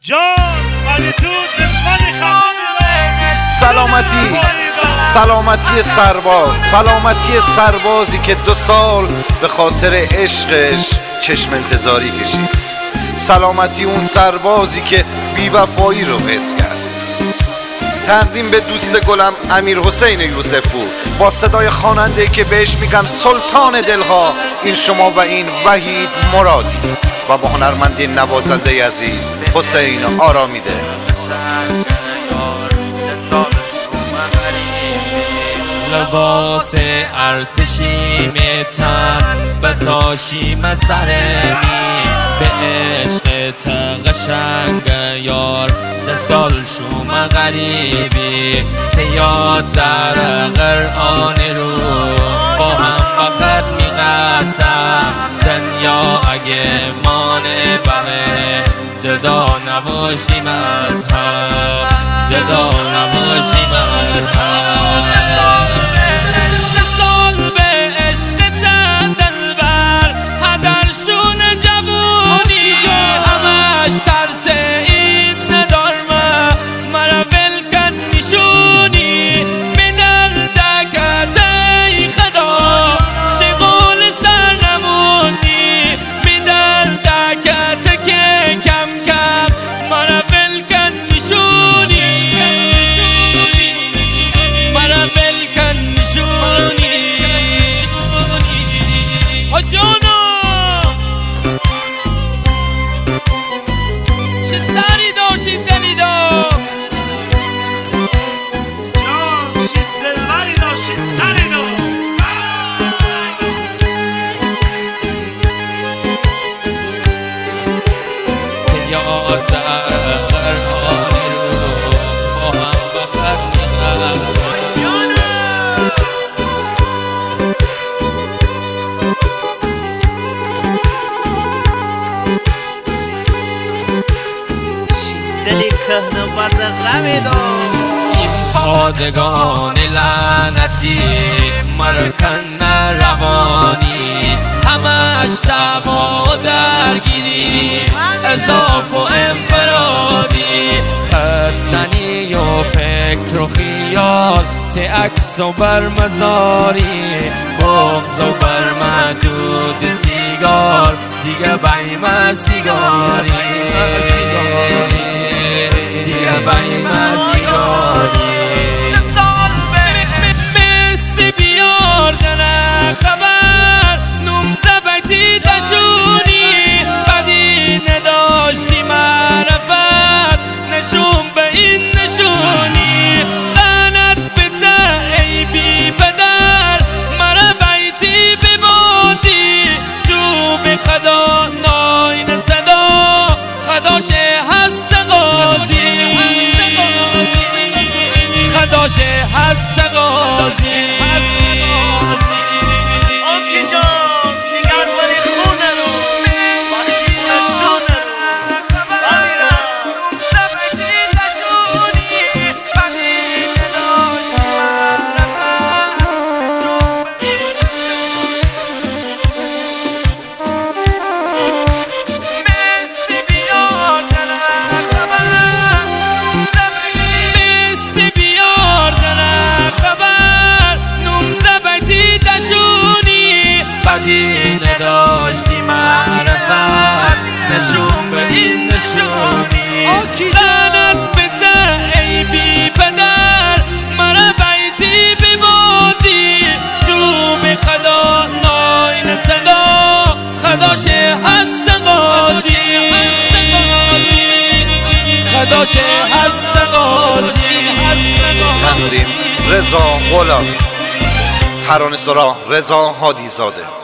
سلامتی سربازی که 2 سال به خاطر عشقش چشم انتظاری کشید. سلامتی اون سربازی که بی‌وفایی رو حس کرد. تقدیم به دوست گلم امیرحسین یوسفپور با صدای خواننده که بهش میگن سلطان دلها، این شما و این وحید مرادی، و با هنرمند نوازنده عزیز حسین آرامیده. لباس ارتشی میتن بتاشیم سرمی، به عشق قشنگ یار 10 سال شوم غریبی، تیاد در قرآن رو با هم بخر میقسم، دنیا اگه مانه بقه جدا نباشیم از هم، جدا نباشیم از هم. 10 سال به عشق دلبر هدرشون جوونی، همش ترس این ندارم مرا ولکن نشونی، میدل دکت ای خدا شغول سر نمونی، میدل دکت که کم کم مرا ولکن نشونی، مرا ولکن نشونی. جانا چه سری داشتید دلیدا، دلبری داشتید سری یاد در قرآن رو با هم بخر میقسم. دلی کهنه بزرگمی دار این پادگان لعنتی مرکن روانی، همش دعوا درگیری اضاف و انفرادی، خط زنی و فکر و خیال عکس و برمزاری، بغض و برمدود سیگار دیگه بیم سیگاری، دیگه بیم سیگاری. بسی بیار دنه خبر نوم زبطی دشونی، بدی نداشتی معرفت نشون به این نشونی، لعنت بته ای بی پدر مرا بیتی ببازی، چوب خدا ناین صدا خداش هست غازی، خداش هست غازی. بدی نداشتی معرفت نشون به این نشونی، لعنت بته ای بی پدر مرا بیتی ببازی، چوب خدا ناین صدا خداش هست غازی، خداش هست غازی. تنظیم رضا غلامی، ترانه‌سرا رضا هادی زاده.